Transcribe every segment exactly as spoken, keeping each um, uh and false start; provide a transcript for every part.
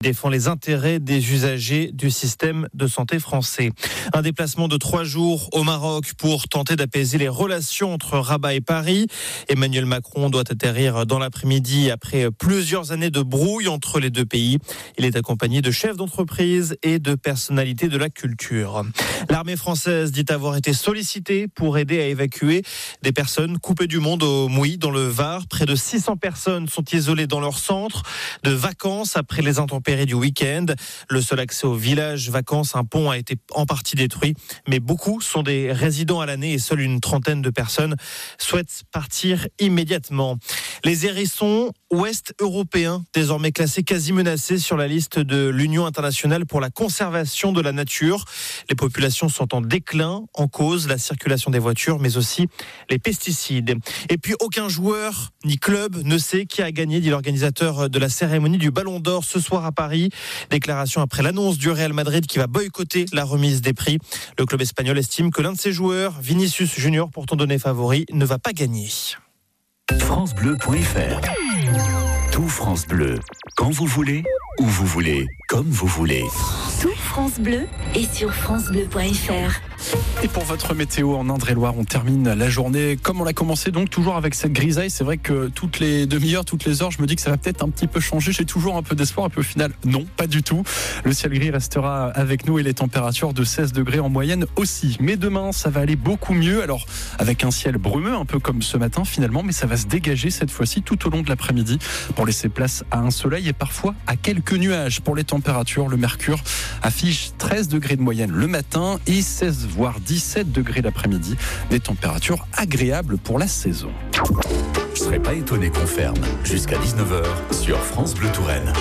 défend les intérêts des usagers du système de santé français. Un déplacement de trois jours au Maroc pour tenter d'apaiser les relations entre Rabat et Paris. Emmanuel Macron doit atterrir dans l'après-midi après plusieurs années de brouille entre les deux pays. Il est accompagné de chefs d'entreprise et de personnalités de la culture. L'armée française dit avoir été sollicitée pour aider à évacuer des personnes coupées du monde au Mouilly dans le Var. Près de six cents personnes sont isolées dans leur centre de vacances après les intempéries du week-end. Le seul accès au village vacances, un pont a été en partie détruit, mais beaucoup sont des résidents à l'année et seule une trentaine de personnes souhaitent partir immédiatement. Les hérissons ouest-européens, désormais classés quasi menacés sur la liste de l'Union internationale pour la conservation de la nature. Les populations sont en déclin, en cause la circulation des voitures, mais aussi les pesticides. Et puis aucun joueur ni club ne sait qui a gagné, dit l'organisateur de la cérémonie du Ballon d'Or ce soir à Paris. Déclaration après l'annonce du Real Madrid qui va boycotter la remise des prix. Le club espagnol estime que l'un de ses joueurs, Vinicius Junior, pourtant donné favori, ne va pas gagner. francebleu point fr. Tout France Bleu, quand vous voulez, où vous voulez, comme vous voulez. Tout France Bleu est sur francebleu point fr. Et pour votre météo en Indre-et-Loire, on termine la journée comme on l'a commencé, donc toujours avec cette grisaille. C'est vrai que toutes les demi-heures, toutes les heures, je me dis que ça va peut-être un petit peu changer. J'ai toujours un peu d'espoir, et puis au final, non, pas du tout. Le ciel gris restera avec nous et les températures de seize degrés en moyenne aussi. Mais demain, ça va aller beaucoup mieux. Alors, avec un ciel brumeux, un peu comme ce matin finalement, mais ça va se dégager cette fois-ci tout au long de l'après-midi pour laisser place à un soleil et parfois à quelques nuages. Pour les températures, le mercure affiche treize degrés de moyenne le matin et seize voire dix-sept degrés l'après-midi. Des températures agréables pour la saison. Je serais pas étonné qu'on ferme jusqu'à dix-neuf heures sur France Bleu Touraine.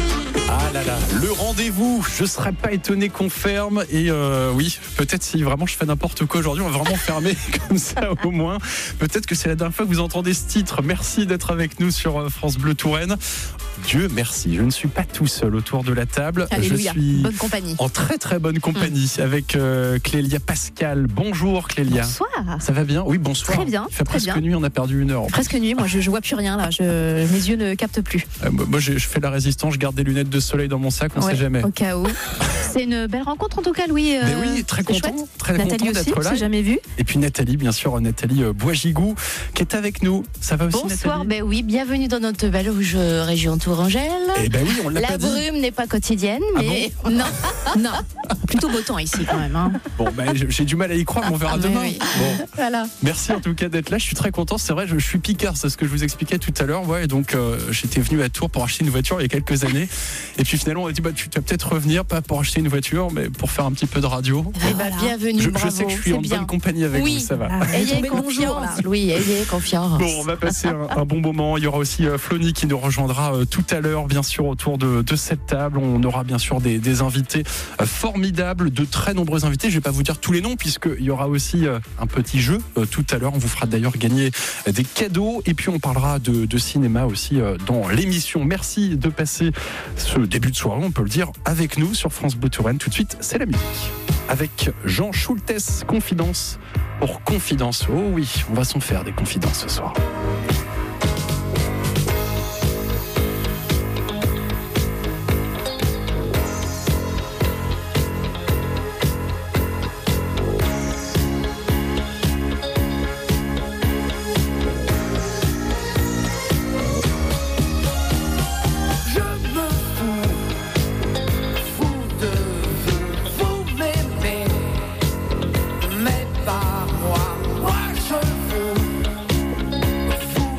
Ah là là, le rendez-vous, je serais pas étonné qu'on ferme. Et euh, oui, peut-être si vraiment je fais n'importe quoi aujourd'hui, on va vraiment fermer comme ça au moins. Peut-être que c'est la dernière fois que vous entendez ce titre. Merci d'être avec nous sur France Bleu Touraine. Dieu merci, je ne suis pas tout seul autour de la table. Alléluia. Je suis bonne compagnie. En très très bonne compagnie mmh. avec euh, Clélia Pascal. Bonjour Clélia. Bonsoir. Ça va bien? Oui, bonsoir. Très bien. Il fait très presque bien. nuit, on a perdu une heure. Presque nuit, moi je, je vois plus rien là, je, mes yeux ne captent plus. Euh, moi je, je fais la résistance, je garde des lunettes de soleil dans mon sac, on ne ouais, sait jamais. Au cas où. C'est une belle rencontre en tout cas, Louis. Euh, Mais oui, très content, chouette. très Nathalie content aussi, d'être là. on s'est jamais vu. Et puis Nathalie, bien sûr, Nathalie Boisgigou, qui est avec nous. Ça va aussi, Bonsoir, Nathalie? ben oui, bienvenue dans notre belle rouge région Tourangelle. Eh ben oui, on l'a La pas dit. brume n'est pas quotidienne, Ah mais bon non, non, plutôt beau temps ici quand même. Hein. Bon, ben j'ai du mal à y croire, mais on verra Mais demain. oui. Bon. Voilà. Merci en tout cas d'être là. Je suis très content. C'est vrai, je, je suis picard, c'est ce que je vous expliquais tout à l'heure. Ouais, et donc euh, j'étais venu à Tours pour acheter une voiture il y a quelques années. Et puis finalement, on a dit bah tu vas peut-être revenir, pas pour acheter une voiture, mais pour faire un petit peu de radio. eh ben, Voilà. bienvenue, Je, bravo, je sais que je suis c'est en bien. bonne compagnie avec Oui. vous, ça va. Ah, Ayez tombez bonjour, confiance, là. Louis, ayez confiance. Bon, on va passer un, un bon moment. Il y aura aussi euh, Flony qui nous rejoindra euh, tout à l'heure, bien sûr, autour de, de cette table. On aura bien sûr des, des invités euh, formidables, de très nombreux invités. Je vais pas vous dire tous les noms, puisqu'il y aura aussi euh, un petit jeu euh, tout à l'heure. On vous fera d'ailleurs gagner euh, des cadeaux. Et puis, on parlera de, de cinéma aussi euh, dans l'émission. Merci de passer ce début de soirée, on peut le dire, avec nous sur France Bleu Touraine. Tout de suite, c'est la musique. Avec Jean Schultes, Confidence pour Confidence. Oh oui, on va s'en faire des confidences ce soir. Mais pas moi, moi je veux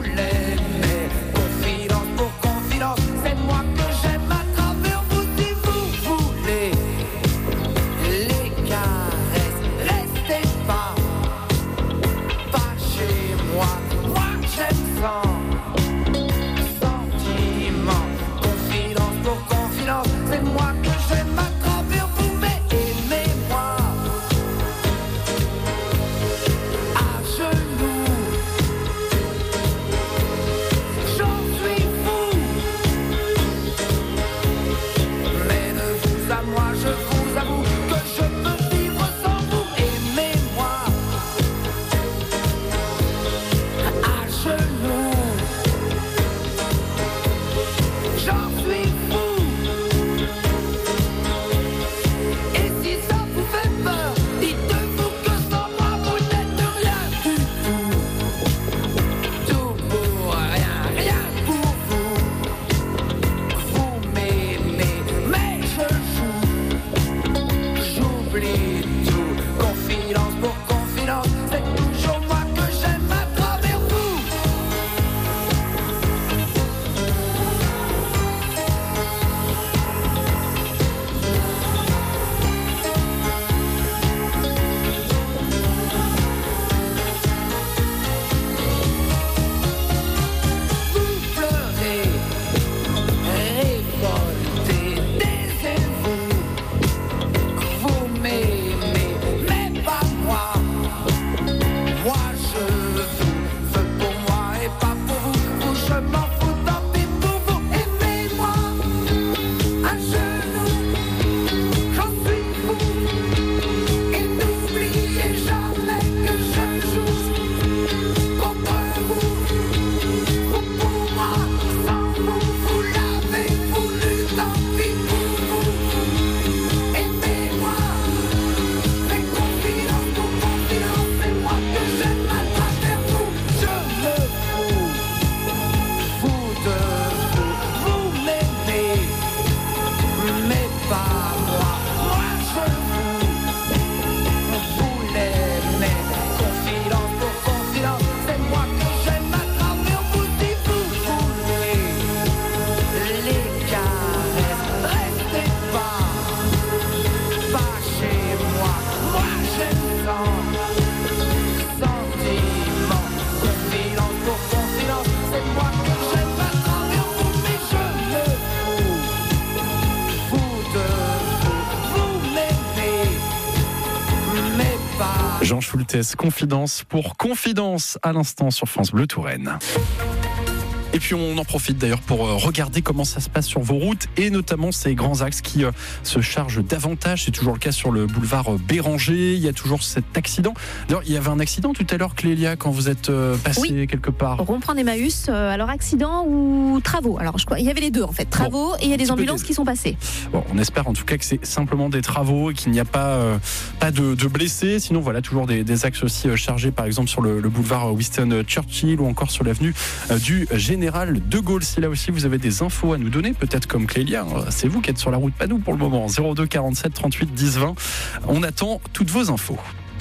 Jean Schultes, Confidence pour Confidence à l'instant sur France Bleu Touraine. Et puis on en profite d'ailleurs pour regarder comment ça se passe sur vos routes et notamment ces grands axes qui se chargent davantage. C'est toujours le cas sur le boulevard Béranger. Il y a toujours cet accident. D'ailleurs, il y avait un accident tout à l'heure, Clélia, quand vous êtes passé oui. quelque part. Rond-point d'Emmaüs, euh, alors accident ou travaux. Alors je crois, il y avait les deux en fait, travaux bon, et il y a des ambulances qui sont passées. Bon, on espère en tout cas que c'est simplement des travaux et qu'il n'y a pas, euh, pas de, de blessés. Sinon, voilà, toujours des, des axes aussi chargés, par exemple sur le, le boulevard Winston Churchill ou encore sur l'avenue euh, du Général de Gaulle. Si là aussi vous avez des infos à nous donner, peut-être comme Clélia, c'est vous qui êtes sur la route, pas nous pour le moment. zéro deux quarante-sept trente-huit dix vingt. On attend toutes vos infos.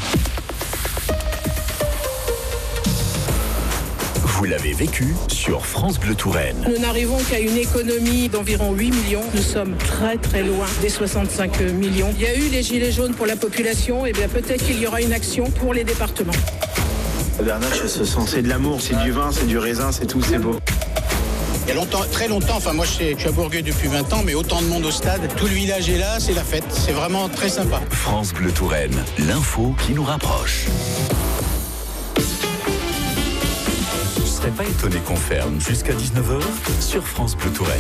Vous l'avez vécu sur France Bleu Touraine. Nous n'arrivons qu'à une économie d'environ huit millions. Nous sommes très très loin des soixante-cinq millions. Il y a eu les gilets jaunes pour la population, et bien peut-être qu'il y aura une action pour les départements. La dernière, je se sens, c'est de l'amour, c'est du vin, c'est du raisin, c'est tout, c'est beau. Il y a longtemps, très longtemps, enfin moi je suis, je suis à Bourgueil depuis vingt ans, mais autant de monde au stade, tout le village est là, c'est la fête, c'est vraiment très sympa. France Bleu Touraine, l'info qui nous rapproche. Je ne serais pas étonné qu'on ferme jusqu'à dix-neuf heures sur France Bleu Touraine.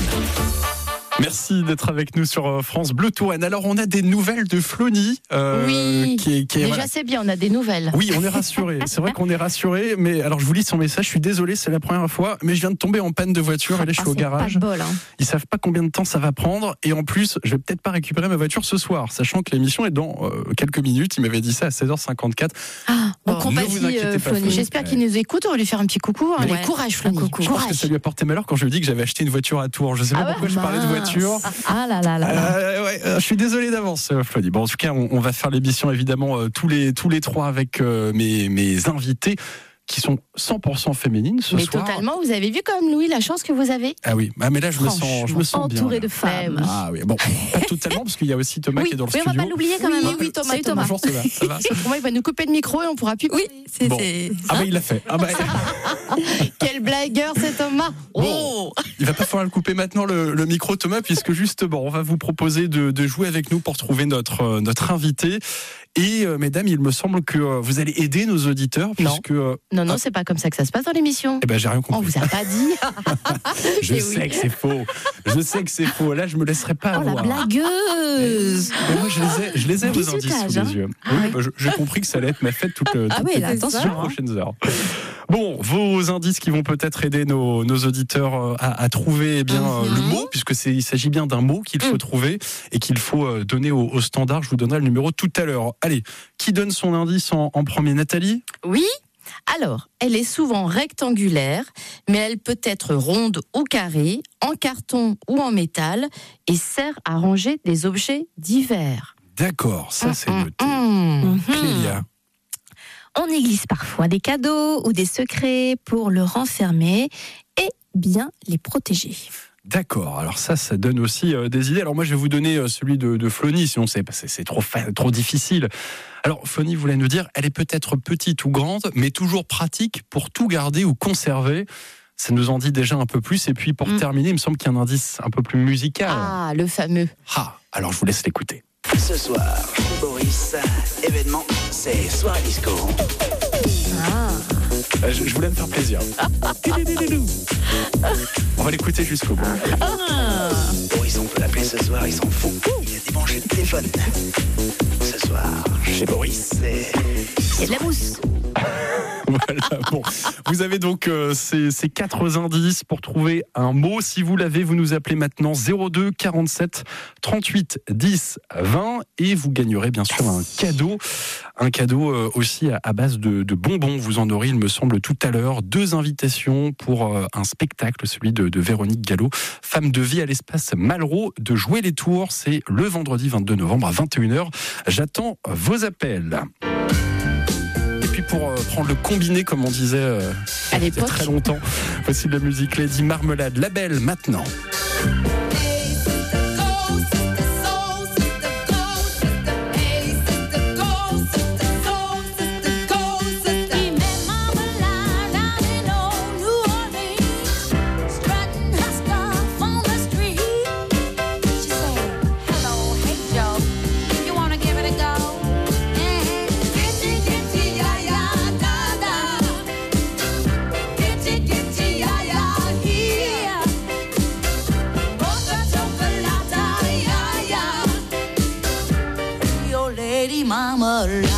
Merci d'être avec nous sur France Bleu Touraine. Alors, on a des nouvelles de Flony. Euh, oui, qui est, qui est, déjà voilà. C'est bien, on a des nouvelles. Oui, on est rassurés. C'est vrai qu'on est rassurés, mais alors je vous lis son message. Je suis désolé, c'est la première fois, mais je viens de tomber en panne de voiture. Et là, je suis ah, au garage. Pas de bol, hein. Ils savent pas combien de temps ça va prendre. Et en plus, je vais peut-être pas récupérer ma voiture ce soir, sachant que l'émission est dans euh, quelques minutes. Il m'avait dit ça à seize heures cinquante-quatre. Ah, bon, bon, ne vous inquiétez euh, pas, Flony. J'espère qu'il nous écoute. On va lui faire un petit coucou. Hein. Ouais. Allez, courage, Flony. Coucou. Je pense que ça lui a porté malheur quand je lui ai dit que j'avais acheté une voiture à Tours. Je sais pas ah pourquoi ouais, je parlais de voiture. Ah là là là. là. Euh, ouais, euh, je suis désolé d'avance, euh, Flony. Bon, en tout cas, on, on va faire l'émission évidemment euh, tous les tous les trois avec euh, mes mes invités qui sont cent pour cent féminines ce mais soir. Mais totalement, vous avez vu comme Louis la chance que vous avez. Ah oui, ah, mais là je me sens, je me sens bien. Entouré de femmes. Ah oui, bon, pas totalement parce qu'il y a aussi Thomas oui, qui est dans le oui, studio. On va pas l'oublier quand même. Oui, oui, Thomas, Thomas. Bonjour Thomas, ça va. Pour moi, il va nous couper le micro et on pourra plus. Oui, c'est. Bon. c'est... Ah bah il l'a fait. Ah bah... Quel blagueur c'est Thomas. Bon, oh. Il va pas falloir le couper maintenant le, le micro Thomas, puisque justement on va vous proposer de, de jouer avec nous pour trouver notre euh, notre invité. Et euh, mesdames, il me semble que euh, vous allez aider nos auditeurs, puisque non, non, non, ah, c'est pas comme ça que ça se passe dans l'émission. Eh ben j'ai rien compris. On vous a pas dit. Je et sais oui. que c'est faux. Je sais que c'est faux. Là, je me laisserai pas oh, avoir. La blagueuse. Mais moi, je les ai, je les ai vos indices sous hein. les yeux. Ah, oui, oui. bah, je, j'ai compris que ça allait être ma fête toutes, toutes ah oui, les, là, attention, les hein. prochaines heures. Bon, vos indices qui vont peut-être aider nos, nos auditeurs à, à trouver eh bien mm-hmm. le mot, puisque c'est, il s'agit bien d'un mot qu'il faut mm. trouver et qu'il faut donner au, au standard. Je vous donnerai le numéro tout à l'heure. Allez, qui donne son indice en, en premier, Nathalie ? Oui. Alors, elle est souvent rectangulaire, mais elle peut être ronde ou carrée, en carton ou en métal, et sert à ranger des objets divers. D'accord, ça c'est mmh, noté. Mmh. Clélia. On y glisse parfois des cadeaux ou des secrets pour le renfermer et bien les protéger. D'accord, alors ça, ça donne aussi euh, des idées. Alors moi, je vais vous donner euh, celui de, de Flony, sinon c'est, c'est, c'est trop, fa- trop difficile. Alors Flony voulait nous dire, elle est peut-être petite ou grande, mais toujours pratique pour tout garder ou conserver. Ça nous en dit déjà un peu plus. Et puis pour mmh. terminer, il me semble qu'il y a un indice un peu plus musical. Ah, le fameux. Ah, alors je vous laisse l'écouter. Ce soir, Boris, événement, c'est soirée disco. Ah. Je, je voulais me faire plaisir. On va l'écouter jusqu'au bout. Ah. Boris, on peut l'appeler ce soir, il s'en fout. Il a débranché le téléphone. Ce soir, chez Boris, c'est... C'est de la mousse. Voilà, bon. Vous avez donc euh, ces, ces quatre indices pour trouver un mot. Si vous l'avez, vous nous appelez maintenant zéro deux quarante-sept trente-huit dix vingt et vous gagnerez bien sûr un cadeau. Un cadeau euh, aussi à, à base de, de bonbons. Vous en aurez, il me semble, tout à l'heure. Deux invitations pour euh, un spectacle, celui de, de Véronique Gallo, Femme de vie à l'espace Malraux de Jouer les Tours. C'est le vendredi vingt-deux novembre à vingt et une heures. J'attends vos appels. Et puis pour euh, prendre le combiné, comme on disait euh, il y a très longtemps, voici de la musique Lady Marmelade, La Belle, maintenant. Hello, hey Joe, you wanna give it a go? Mm-hmm. marmalade.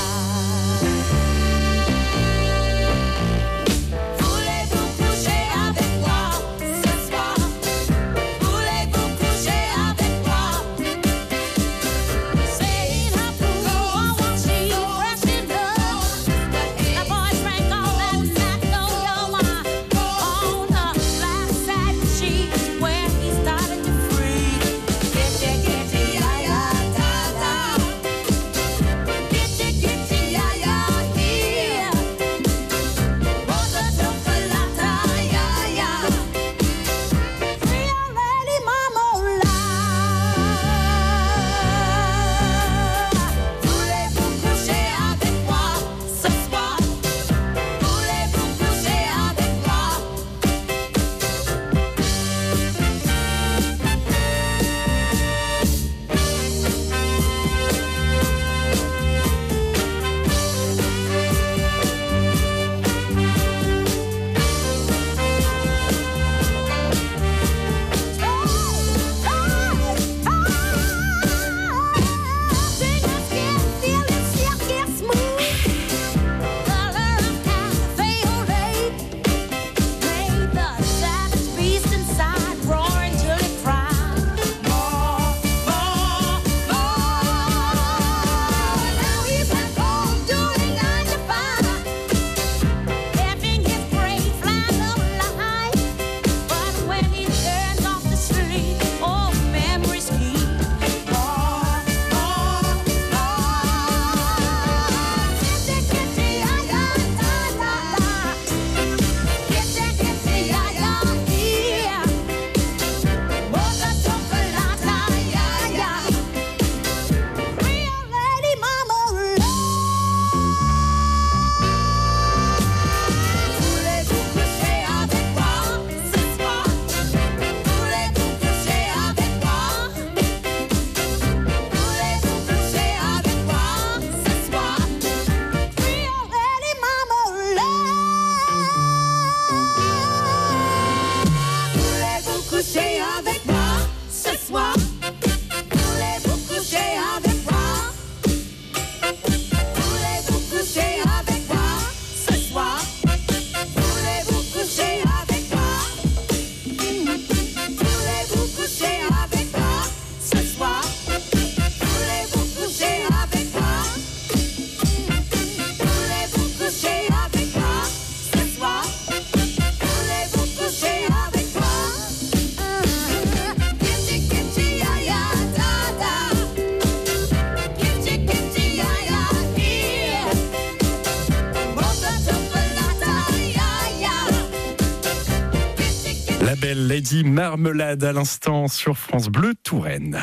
La belle Lady Marmelade à l'instant sur France Bleu Touraine.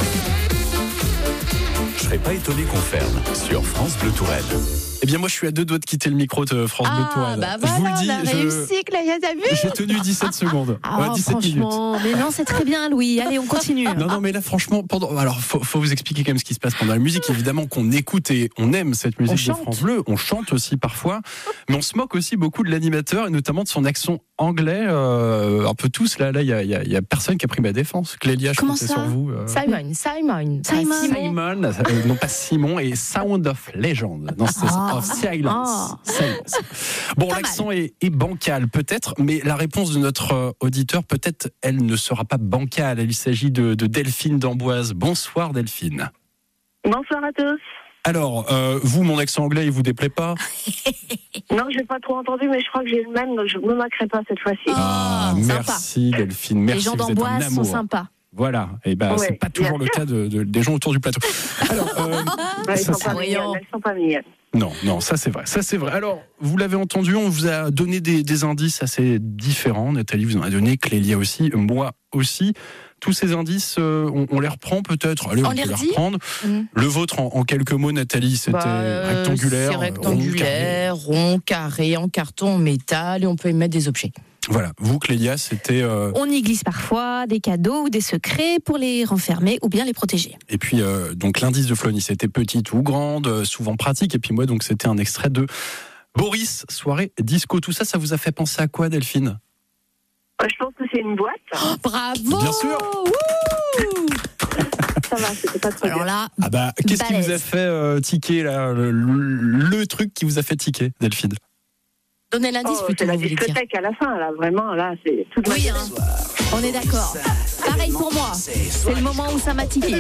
Je serais pas étonné qu'on ferme sur France Bleu Touraine. Eh bien moi je suis à deux doigts de quitter le micro de France ah, Bleu Touraine. Bah voilà, je vous le dis, on a je... réussi, Clélia, t'as vu ? J'ai tenu dix-sept secondes. Ah, ouais, dix-sept franchement, minutes. mais non, c'est très bien, Louis. Allez, on continue. Non, non, mais là, franchement, pendant. Alors, faut, faut vous expliquer quand même ce qui se passe pendant la musique. Évidemment qu'on écoute et on aime cette musique On de chante. France Bleu. On chante aussi parfois, mais on se moque aussi beaucoup de l'animateur et notamment de son accent anglais. Euh, un peu tous là, là, il y a, y, a, y a personne qui a pris ma défense. Clélia, je Comment comptais ça sur vous. Euh... Simon, Simon, Simon. Simon, euh, non pas Simon, et Sound of Legend. Non, c'est Ah. of Silence. Ah. Silence. Bon, Pas l'accent est, est bancal, peut-être, mais la réponse de notre euh, auditeur, peut-être, elle ne sera pas bancale. Il s'agit de, de Delphine d'Amboise. Bonsoir, Delphine. Bonsoir à tous. Alors, euh, vous, mon accent anglais, il vous déplaît pas ? Non, je n'ai pas trop entendu, mais je crois que j'ai le même, donc je ne me moquerai pas cette fois-ci. Ah, merci, Delphine. Merci. Les gens vous êtes un d'Amboise sont amour. sympas. Voilà, et ben Ouais, c'est pas toujours le bien sûr. cas de, de- des gens autour du plateau. Alors, euh, Ouais, ça, elles sont c'est- pas mignonnes, elles sont pas mignonnes. Non, non, ça c'est vrai, ça c'est vrai. Alors, vous l'avez entendu, on vous a donné des, des indices assez différents. Nathalie vous en a donné, Clélia aussi, moi aussi. Tous ces indices, euh, on, on les reprend peut-être. Allez, on, On peut les les redit reprendre. Mhm. Le vôtre, en, en quelques mots, Nathalie, c'était Bah, euh, rectangulaire, C'est rond, carré. rectangulaire, rond, carré, en carton, en métal, et on peut y mettre des objets. Voilà, vous, Clélia, c'était. euh, On y glisse parfois des cadeaux ou des secrets pour les renfermer ou bien les protéger. Et puis, euh, donc, l'indice de Flony, c'était petite ou grande, euh, souvent pratique. Et puis, moi, donc, c'était un extrait de Boris, soirée disco. Tout ça, ça vous a fait penser à quoi, Delphine ? Euh, Je pense que c'est une boîte. Bravo Bien sûr. Wouh ça va, c'était pas trop Alors dur. là, Ah bah, qu'est-ce qui balèze. vous a fait euh, tiquer là, le, le truc qui vous a fait tiquer, Delphine? Donnez l'indice Oh, plutôt, c'est la vous voulez dire. discothèque à la fin, là, vraiment, là, c'est toute ma oui, hein, on est d'accord. Pareil pour moi. C'est le moment où ça m'a tiqué.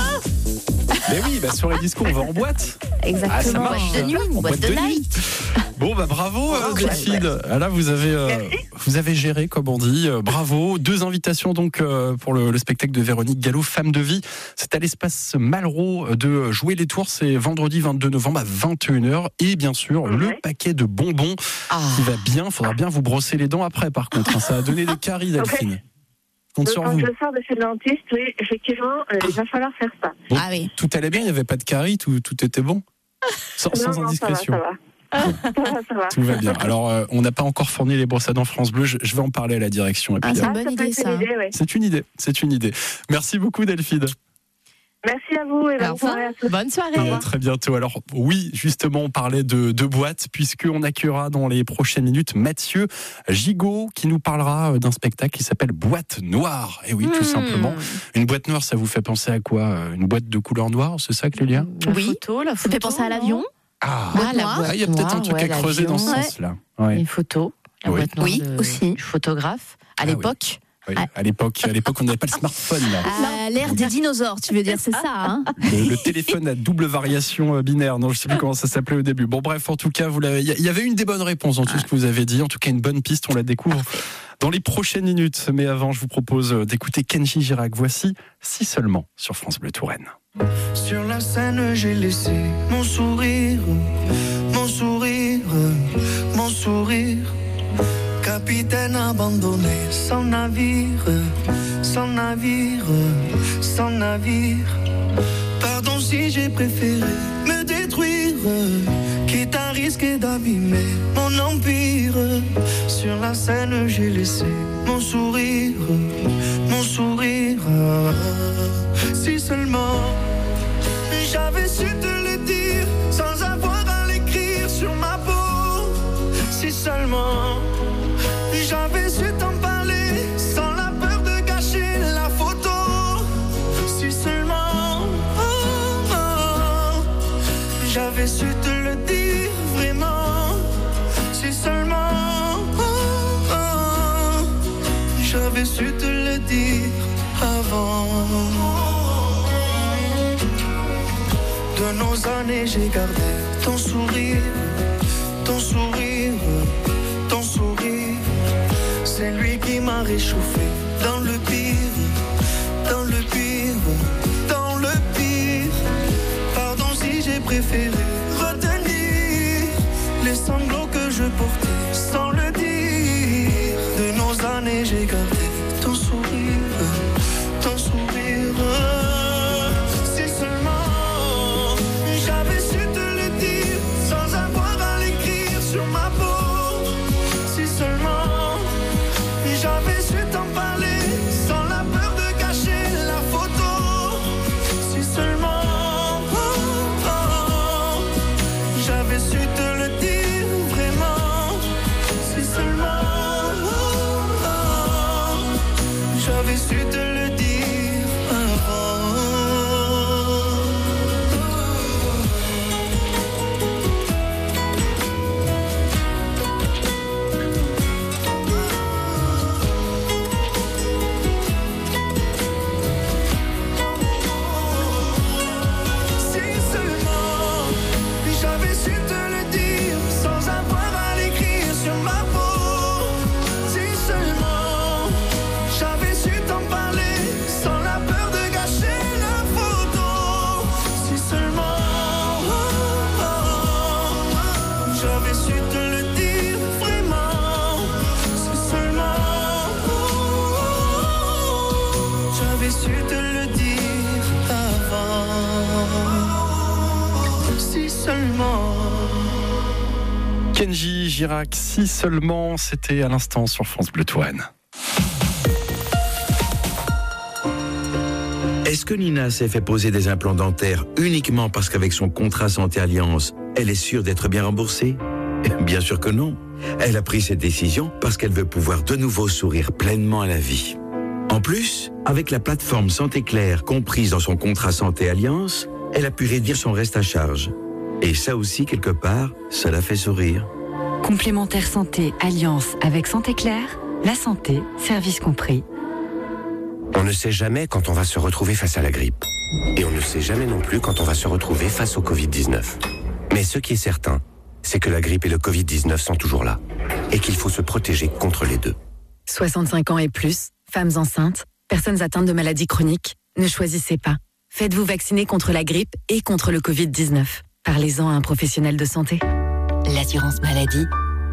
Mais oui, bah, sur les discos, on va en boîte. Exactement. Ah, ça Boîte marche. de nuit, En boîte de nuit. night. Bon, bah bravo, euh, Oh, Delphine. Ah, là, vous avez, euh, vous avez géré, comme on dit. Euh, bravo. Deux invitations donc euh, pour le, le spectacle de Véronique Gallo, Femme de vie. C'est à l'espace Malraux de Jouer les Tours. C'est vendredi vingt-deux novembre à vingt et une heures. Et bien sûr, Ouais. le paquet de bonbons Ah. qui va bien. Faudra bien vous brosser les dents après, par contre. hein. Ça a donné des caries, Delphine. Compte sur Quand vous. je sors de chez le dentiste, oui, effectivement, euh, il va falloir faire ça. Bon, Ah oui. Tout allait bien, il n'y avait pas de caries, tout, tout était bon. Sans, sans non, non, indiscrétion. ça va, ça va. ça va, ça va. Tout va bien. Alors, euh, on n'a pas encore fourni les brosses à dents France Bleu. Je, je vais en parler à la direction. Et puis, Ah, c'est euh, une bonne ça peut idée, être ça. une idée, ouais. c'est une idée. C'est une idée. Merci beaucoup, Delphine. Merci à vous et Au bonne revoir. soirée à tous. Bonne soirée. Et à très bientôt. Alors, oui, justement, on parlait de, de boîtes, puisqu'on accueillera dans les prochaines minutes Mathieu Gigot, qui nous parlera d'un spectacle qui s'appelle Boîte Noire. Et oui, tout Hmm. simplement. Une boîte noire, ça vous fait penser à quoi? Une boîte de couleur noire, c'est ça, Clélia? La Oui. photo, la Ça photo, fait penser à non l'avion. Ah, Ah, la noire. boîte Ah, il y a peut-être un noire, truc ouais, à creuser dans ce l'avion. sens-là. Ouais. Une photo, la Oui. boîte noire Oui, de- aussi. du photographe. À Ah l'époque, Oui, à l'époque, à l'époque, on n'avait pas le smartphone. Là. À l'ère des dinosaures, tu veux dire, c'est ça, hein? Le, le téléphone à double variation euh, binaire. Non, je sais plus comment ça s'appelait au début. Bon, bref, en tout cas, vous l'avez. Il y avait une des bonnes réponses dans tout ce que vous avez dit. En tout cas, une bonne piste. On la découvre dans les prochaines minutes. Mais avant, je vous propose d'écouter Kenji Girac. Voici Si seulement sur France Bleu Touraine. Sur la scène, j'ai laissé mon sourire, mon sourire, mon sourire. Capitaine abandonné, sans navire, sans navire, sans navire. Pardon si j'ai préféré me détruire, quitte à risquer d'abîmer mon empire. Sur la scène, j'ai laissé mon sourire, mon sourire. Si seulement j'avais su te le dire sans avoir à l'écrire sur ma peau. Si seulement j'avais su t'en parler sans la peur de gâcher la photo. Si seulement oh, oh, j'avais su te le dire vraiment. Si seulement oh, oh, j'avais su te le dire avant. De nos années j'ai gardé ton sourire, ton sourire, ton sourire. C'est lui qui m'a réchauffé dans le pire, dans le pire, dans le pire. Pardon si j'ai préféré retenir les sanglots que je portais sans le dire. De nos années j'ai gardé ton sourire, ton sourire. Si seulement j'avais su te le dire sans avoir à l'écrire sur ma peau. Si seulement j'avais su t'en parler sans la peur de gâcher la photo. Si seulement oh, oh, j'avais su te le dire vraiment. Si seulement oh, oh, j'avais su te le dire avant. Si seulement j'avais su te le dire sans avoir à l'écrire sur ma peau. Si seulement j'avais su t'en parler sans la peur de gâcher la photo. Si seulement oh, oh, j'avais su te le dire vraiment. Si seulement oh, oh, j'avais su te le dire avant. Si seulement. Kenji Girac, si seulement, c'était à l'instant sur France Bleu Touraine. Est-ce que Nina s'est fait poser des implants dentaires uniquement parce qu'avec son contrat Santé Alliance, elle est sûre d'être bien remboursée? Bien sûr que non. Elle a pris cette décision parce qu'elle veut pouvoir de nouveau sourire pleinement à la vie. En plus, avec la plateforme Santé Claire comprise dans son contrat Santé Alliance, elle a pu réduire son reste à charge. Et ça aussi, quelque part, ça la fait sourire. Complémentaire santé Alliance avec Santé Claire, la santé, service compris. On ne sait jamais quand on va se retrouver face à la grippe. Et on ne sait jamais non plus quand on va se retrouver face au covid dix-neuf. Mais ce qui est certain, c'est que la grippe et le covid dix-neuf sont toujours là. Et qu'il faut se protéger contre les deux. soixante-cinq ans et plus, femmes enceintes, personnes atteintes de maladies chroniques, ne choisissez pas. Faites-vous vacciner contre la grippe et contre le covid dix-neuf. Parlez-en à un professionnel de santé. L'assurance maladie.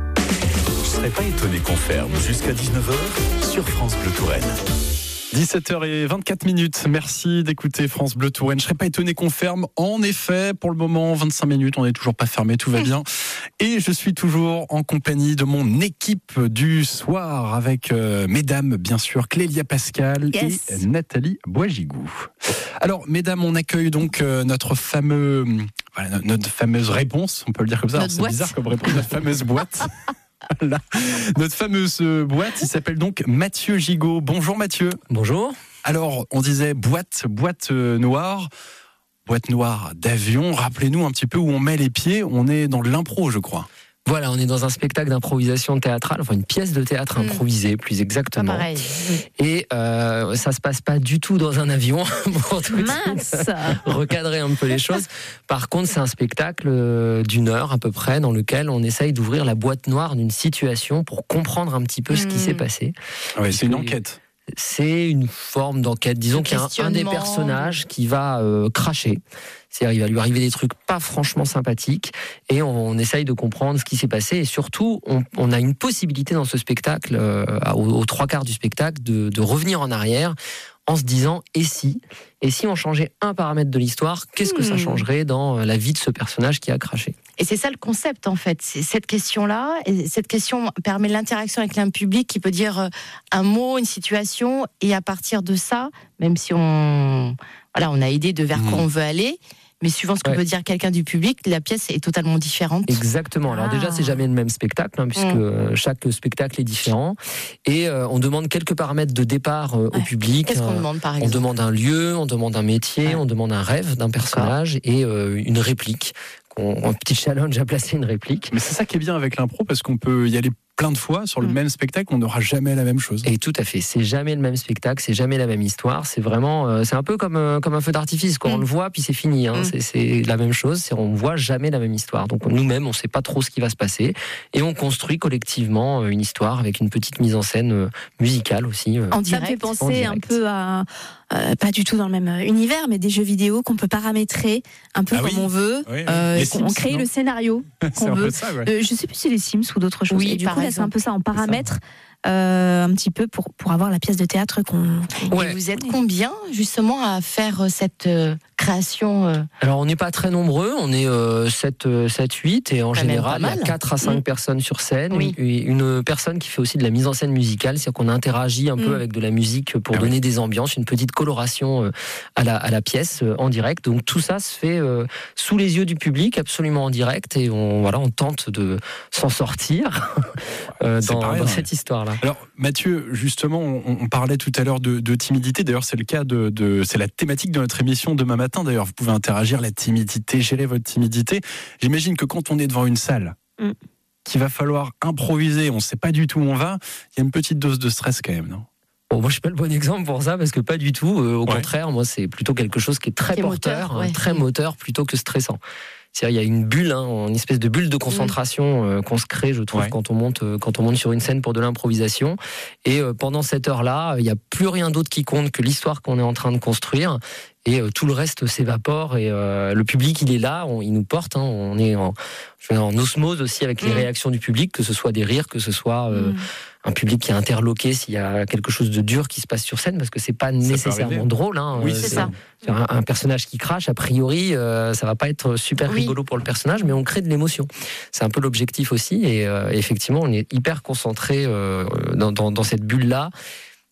Je serais pas étonné qu'on ferme jusqu'à dix-neuf heures sur France Bleu Touraine. dix-sept heures vingt-quatre minutes. Merci d'écouter France Bleu Touraine. Je serais pas étonné qu'on ferme. En effet, pour le moment, vingt-cinq minutes, on n'est toujours pas fermé, tout va bien. Et je suis toujours en compagnie de mon équipe du soir avec euh, mesdames, bien sûr, Clélia Pascal yes. et Nathalie Boisgigou. Alors, mesdames, on accueille donc euh, notre fameux, voilà, notre fameuse réponse, on peut le dire comme ça. Alors, c'est bizarre comme réponse, notre fameuse boîte. Là. Notre fameuse boîte, il s'appelle donc Mathieu Gigot. Bonjour Mathieu. Bonjour. Alors, on disait boîte, boîte noire, boîte noire d'avion. Rappelez-nous un petit peu où on met les pieds. On est dans l'impro, je crois. Voilà, on est dans un spectacle d'improvisation théâtrale, enfin une pièce de théâtre mmh. improvisée, plus exactement. Pas pareil. Et euh, ça se passe pas du tout dans un avion, pour tout Mince. recadrer un peu les choses. Par contre, c'est un spectacle d'une heure à peu près, dans lequel on essaye d'ouvrir la boîte noire d'une situation pour comprendre un peu mmh. ce qui s'est passé. Ah ouais, c'est une enquête. C'est une forme d'enquête. Disons qu'il y a un, un des personnages qui va euh, cracher. C'est-à-dire, il va lui arriver des trucs pas franchement sympathiques et on, on essaye de comprendre ce qui s'est passé. Et surtout, on, on a une possibilité dans ce spectacle, euh, aux, aux trois quarts du spectacle, de, de revenir en arrière en se disant « et si ?» Et si on changeait un paramètre de l'histoire, qu'est-ce que ça changerait dans la vie de ce personnage qui a craché ? Et c'est ça le concept, en fait. C'est cette question-là. Et cette question permet l'interaction avec un public qui peut dire un mot, une situation, et à partir de ça, même si on, voilà, on a idée de vers mmh. quoi on veut aller, mais suivant ce que ouais. peut dire quelqu'un du public, la pièce est totalement différente. Exactement. Alors ah. déjà, c'est jamais le même spectacle, hein, puisque mmh. chaque spectacle est différent. Et euh, on demande quelques paramètres de départ euh, ouais. au public. Qu'est-ce qu'on euh, demande, par exemple ? On demande un lieu, on demande un métier, ouais. on demande un rêve d'un personnage et euh, une réplique. On, un petit challenge à placer une réplique. Mais c'est ça qui est bien avec l'impro, parce qu'on peut y aller plein de fois sur le mmh. même spectacle, on n'aura jamais la même chose. Et tout à fait, c'est jamais le même spectacle, c'est jamais la même histoire, c'est vraiment, euh, c'est un peu comme, euh, comme un feu d'artifice, quand mmh. on le voit, puis c'est fini, hein. mmh. c'est, c'est la même chose, c'est, on voit jamais la même histoire. Donc nous-mêmes, on sait pas trop ce qui va se passer, et on construit collectivement une histoire avec une petite mise en scène euh, musicale aussi. Euh, en direct, ça fait penser un peu à, euh, pas du tout dans le même univers, mais des jeux vidéo qu'on peut paramétrer un peu ah comme oui. on veut. Oui, oui. Euh, Sims, on crée non le scénario qu'on veut. Ça, ouais. euh, je sais plus si c'est les Sims ou d'autres choses. Oui, et du coup, là, c'est un peu ça en paramètre. Euh, un petit peu pour, pour avoir la pièce de théâtre qu'on... Ouais. Et vous êtes combien justement à faire cette euh, création euh... Alors on n'est pas très nombreux, on est euh, sept, huit et en Quand général il y a quatre à cinq mmh. personnes sur scène, oui. une, une personne qui fait aussi de la mise en scène musicale, c'est-à-dire qu'on interagit un mmh. peu avec de la musique pour ah donner oui. des ambiances, une petite coloration euh, à, la, à la pièce euh, en direct. Donc tout ça se fait euh, sous les yeux du public, absolument en direct, et on, voilà, on tente de s'en sortir euh, dans, pareil, dans ouais. cette histoire-là. Alors Mathieu, justement, on, on parlait tout à l'heure de, de timidité. D'ailleurs, c'est le cas de, de, c'est la thématique de notre émission demain matin. D'ailleurs, vous pouvez interagir, la timidité, gérer votre timidité. J'imagine que quand on est devant une salle, mm. qu'il va falloir improviser, on ne sait pas du tout où on va, il y a une petite dose de stress quand même, non ? Bon, moi je suis pas le bon exemple pour ça parce que pas du tout. Euh, au ouais. contraire, moi c'est plutôt quelque chose qui est très qui est porteur, moteur, ouais. très moteur plutôt que stressant. C'est-à-dire, il y a une bulle, hein, une espèce de bulle de concentration euh, qu'on se crée, je trouve, ouais. quand on monte, euh, quand on monte sur une scène pour de l'improvisation. Et euh, pendant cette heure-là, il n'y a plus rien d'autre qui compte que l'histoire qu'on est en train de construire. Et euh, tout le reste s'évapore. Et euh, le public, il est là, on, il nous porte. Hein, on est en, je veux dire, en osmose aussi avec les mmh. réactions du public, que ce soit des rires, que ce soit euh, mmh. un public qui est interloqué s'il y a quelque chose de dur qui se passe sur scène, parce que c'est pas nécessairement drôle. Hein, oui, c'est, c'est ça. Un, un personnage qui crache, a priori, euh, ça va pas être super oui. rigolo pour le personnage, mais on crée de l'émotion. C'est un peu l'objectif aussi, et euh, effectivement, on est hyper concentré euh, dans, dans, dans cette bulle-là.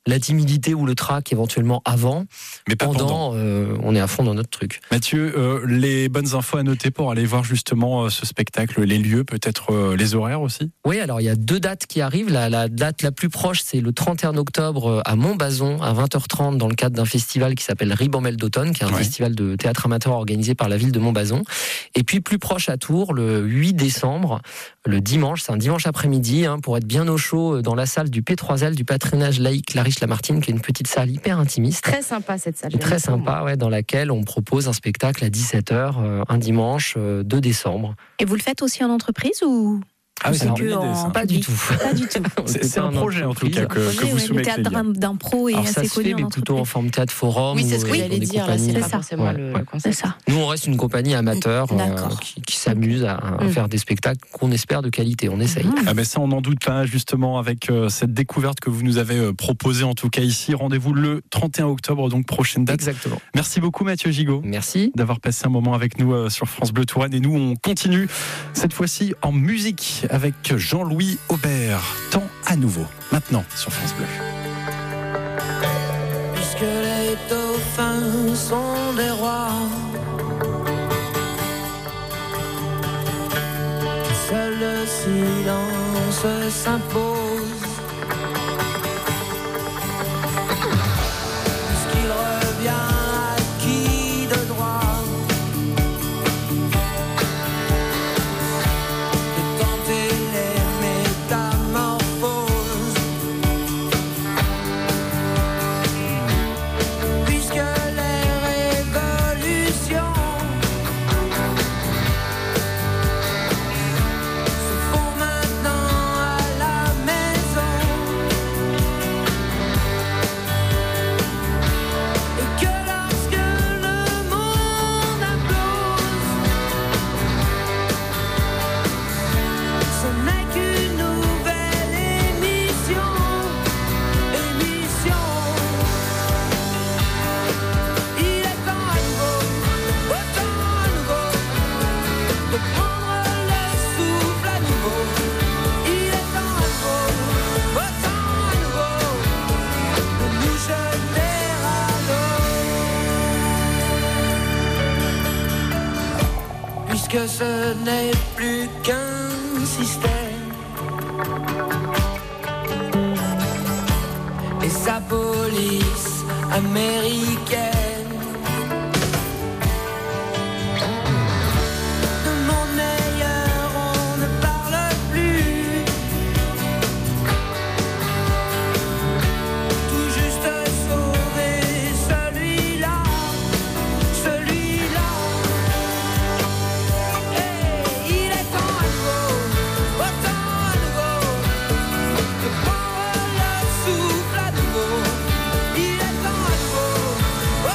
la timidité ou le trac éventuellement avant. Mais pas pendant. pendant euh, on est à fond dans notre truc. Mathieu, euh, les bonnes infos à noter pour aller voir justement euh, ce spectacle, les lieux, peut-être euh, les horaires aussi. Oui, alors il y a deux dates qui arrivent. La, la date la plus proche, c'est le trente et un octobre à Montbazon à vingt heures trente dans le cadre d'un festival qui s'appelle Ribambelle d'automne, qui est un ouais. festival de théâtre amateur organisé par la ville de Montbazon. Et puis plus proche à Tours, le huit décembre, le dimanche, c'est un dimanche après-midi, hein, pour être bien au chaud dans la salle du P trois L du patronage laïque Lariche-Lamartine, qui est une petite salle hyper intimiste. Très sympa cette salle. Très sympa, ouais, dans laquelle on propose un spectacle à dix-sept heures, euh, un dimanche euh, deux décembre. Et vous le faites aussi en entreprise ou Ah oui, c'est que en... Pas du tout. Pas du tout. C'est, c'est un projet en tout cas que, projet, que vous ouais, soumettez. Le théâtre d'impro est Alors, assez ça se connu fait, en mais plutôt en forme théâtre forum. Oui, c'est ce que ou, j'allais dire. Là, c'est pas forcément ouais, le, ouais. le concept. C'est ça. Nous, on reste une compagnie amateur euh, qui, qui s'amuse à, à mmh. faire des spectacles qu'on espère de qualité. On essaye. Mmh. Ah ben ça, on n'en doute pas, justement, avec euh, cette découverte que vous nous avez euh, proposée, en tout cas ici. Rendez-vous le trente et un octobre, donc prochaine date. Exactement. Merci beaucoup, Mathieu Gigot. Merci d'avoir passé un moment avec nous euh, sur France Bleu Touraine. Et nous, on continue cette fois-ci en musique avec Jean-Louis Aubert. Temps à nouveau, maintenant sur France Bleu. Puisque les dauphins sont des rois, seul le silence s'impose. Puisqu'il revient à qui de droit de tenter les métamorphoses. Puisque les révolutions se font maintenant à la maison, et que lorsque le monde implose, ce n'est qu'une nouvelle émission, émission. Il est temps à nouveau, autant à nouveau, de prendre le souffle à nouveau. Il est temps à nouveau, autant à nouveau, de nous jeter à l'eau. Puisque ce n'est plus qu'un système et sa police américaine. De monde meilleur, on ne parle plus. Tout juste sauver celui-là, celui-là. Et il est temps à nouveau, autant à nouveau, de prendre le souffle à nouveau. Il est temps à nouveau,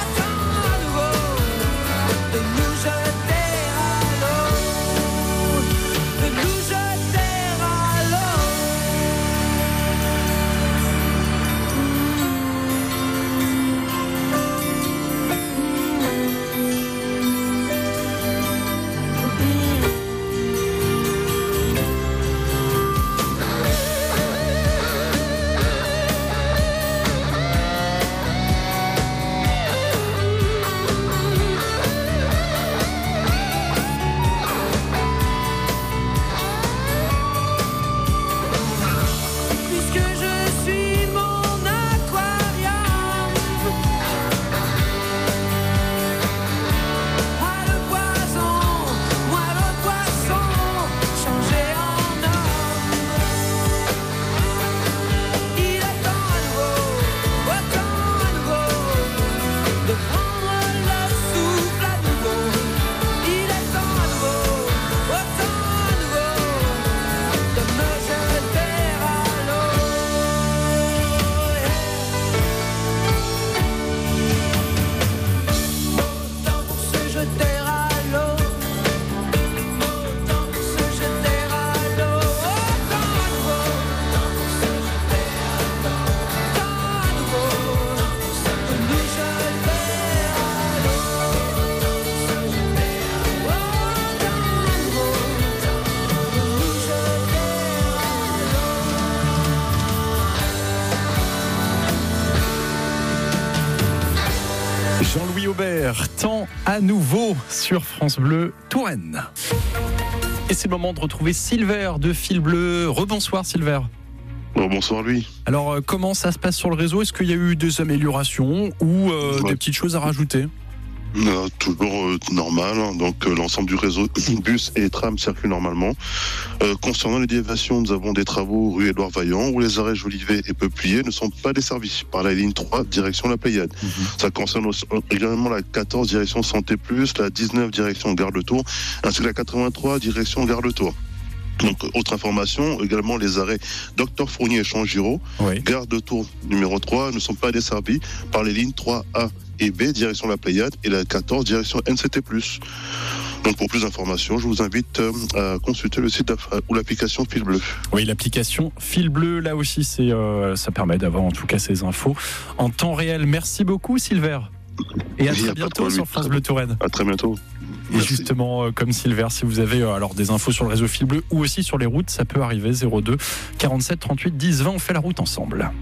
hier, temps à nouveau sur France Bleu Touraine. Et c'est le moment de retrouver Silver de Fil Bleu. Rebonsoir Silver. Bon, bonsoir lui. Alors euh, comment ça se passe sur le réseau ? Est-ce qu'il y a eu des améliorations ou euh, ouais. des petites choses à rajouter ? Euh, toujours euh, normal, hein. donc euh, l'ensemble du réseau bus et tram circule normalement. Euh, concernant les déviations, nous avons des travaux rue Édouard Vaillant où les arrêts Jolivet et Peuplier ne sont pas desservis par la ligne trois direction la Pléiade. Mm-hmm. Ça concerne aussi, également la quatorze direction Santé Plus, la dix-neuf direction Gare de Tours, ainsi que la quatre-vingt-trois direction Gare de Tours. Donc, autre information, également les arrêts Docteur Fournier et Champs-Giraud, oui. Gare de Tours numéro trois ne sont pas desservis par les lignes trois A et B direction la Pléiade et la quatorze direction N C T plus. Donc pour plus d'informations, je vous invite à consulter le site ou l'application Fil Bleu. Oui, l'application Fil Bleu, là aussi, c'est, euh, ça permet d'avoir en tout cas ces infos en temps réel. Merci beaucoup Silver. Et à oui, très bientôt sur France Bleu Touraine. À très bientôt. Et merci. Justement, euh, comme Silver, si vous avez euh, alors des infos sur le réseau Fil Bleu ou aussi sur les routes, ça peut arriver. Zéro deux quarante-sept trente-huit dix vingt, on fait la route ensemble.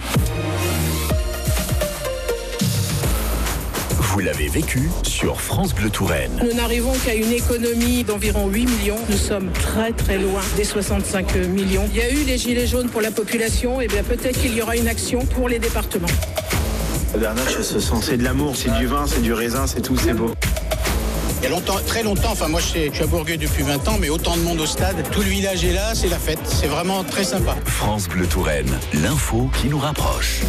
Vous l'avez vécu sur France Bleu Touraine. Nous n'arrivons qu'à une économie d'environ huit millions. Nous sommes très très loin des soixante-cinq millions. Il y a eu les gilets jaunes pour la population, et bien peut-être qu'il y aura une action pour les départements. La dernière, se sent, c'est de l'amour, c'est du vin, c'est du raisin, c'est tout, c'est beau. Il y a longtemps, très longtemps, enfin moi je suis, je suis à Bourgueil depuis vingt ans, mais autant de monde au stade, tout le village est là, c'est la fête, c'est vraiment très sympa. France Bleu Touraine, l'info qui nous rapproche.